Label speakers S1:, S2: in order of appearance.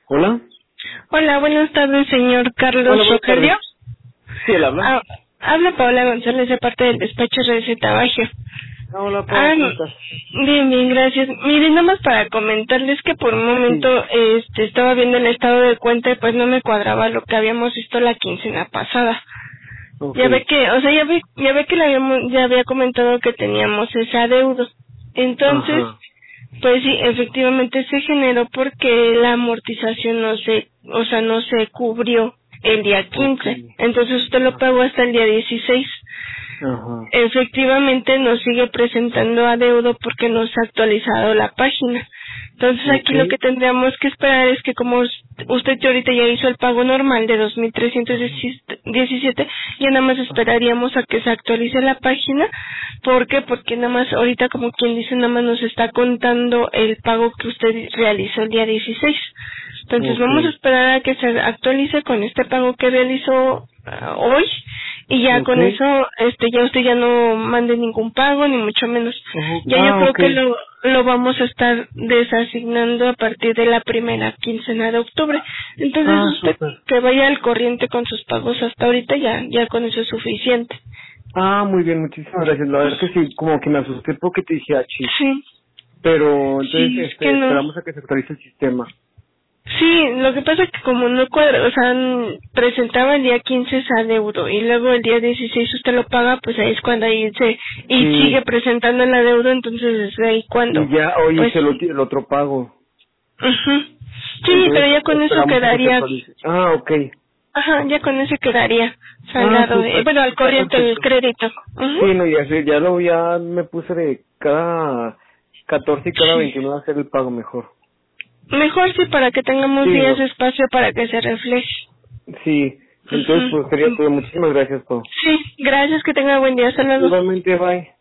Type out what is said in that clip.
S1: Hola.
S2: Hola, buenas tardes, señor Carlos
S1: Hola, buenas
S2: Rogelio.
S1: tardes. Sí, él habla.
S2: Habla Paola González de parte del despacho Receta Bagia.
S1: Hola, Pau, ¿cómo estás?
S2: Bien, gracias. Miren, nada más para comentarles que por un
S1: Sí.
S2: momento estaba viendo el estado de cuenta y pues no me cuadraba lo que habíamos visto la quincena pasada.
S1: Ok.
S2: Ya ve que, o sea, ya ve que ya había comentado que teníamos ese adeudo. Entonces,
S1: Ajá.
S2: pues sí, efectivamente se generó porque la amortización no se cubrió el día
S1: Ok.
S2: 15. Entonces usted lo pagó hasta el día 16.
S1: Ajá.
S2: Efectivamente nos sigue presentando adeudo porque no se ha actualizado la página. Entonces
S1: Ok.
S2: aquí lo que tendríamos que esperar es que como usted ya ahorita ya hizo el pago normal de 2.317, ya nada más esperaríamos a que se actualice la página. ¿Por qué? Porque nada más ahorita, como quien dice, nada más nos está contando el pago que usted realizó el día 16. Entonces
S1: Ok.
S2: vamos a esperar a que se actualice con este pago que realizó hoy, y ya
S1: Ok.
S2: con eso ya usted ya no mande ningún pago ni mucho menos. Ya yo creo
S1: Ok.
S2: que lo vamos a estar desasignando a partir de la primera quincena de octubre. Entonces usted
S1: Súper.
S2: que vaya al corriente con sus pagos hasta ahorita, ya con eso es suficiente.
S1: Muy bien, muchísimas gracias. La verdad que sí, como que me asusté porque te dije, chis.
S2: Sí,
S1: Pero entonces,
S2: sí, es que no.
S1: esperamos a que se actualice el sistema.
S2: Sí, lo que pasa es que como no cuadra, o sea, presentaba el día 15 ese adeudo y luego el día 16 usted lo paga, pues ahí es cuando y sigue
S1: Sí.
S2: presentando el adeudo, entonces es ahí
S1: Y
S2: cuando,
S1: ya hoy
S2: pues,
S1: hice el otro pago.
S2: ujú. Sí, pero
S1: Entonces,
S2: ya con eso
S1: esperamos a que se
S2: quedaría,
S1: actualice. Ok.
S2: ajá, ya con eso quedaría saldado,
S1: Súper.
S2: bueno, al
S1: Está
S2: corriente el
S1: perfecto.
S2: crédito. Ujú.
S1: Sí, no, ya me puse de cada 14 y cada
S2: Sí.
S1: 21 a hacer el pago mejor.
S2: Mejor sí, para que tengamos
S1: Sí,
S2: días de espacio para que se refleje.
S1: sí. Entonces, pues sería
S2: Ujú.
S1: todo. Muchísimas gracias, Pau.
S2: Sí, gracias, que tenga buen día, hasta luego.
S1: Igualmente, bye.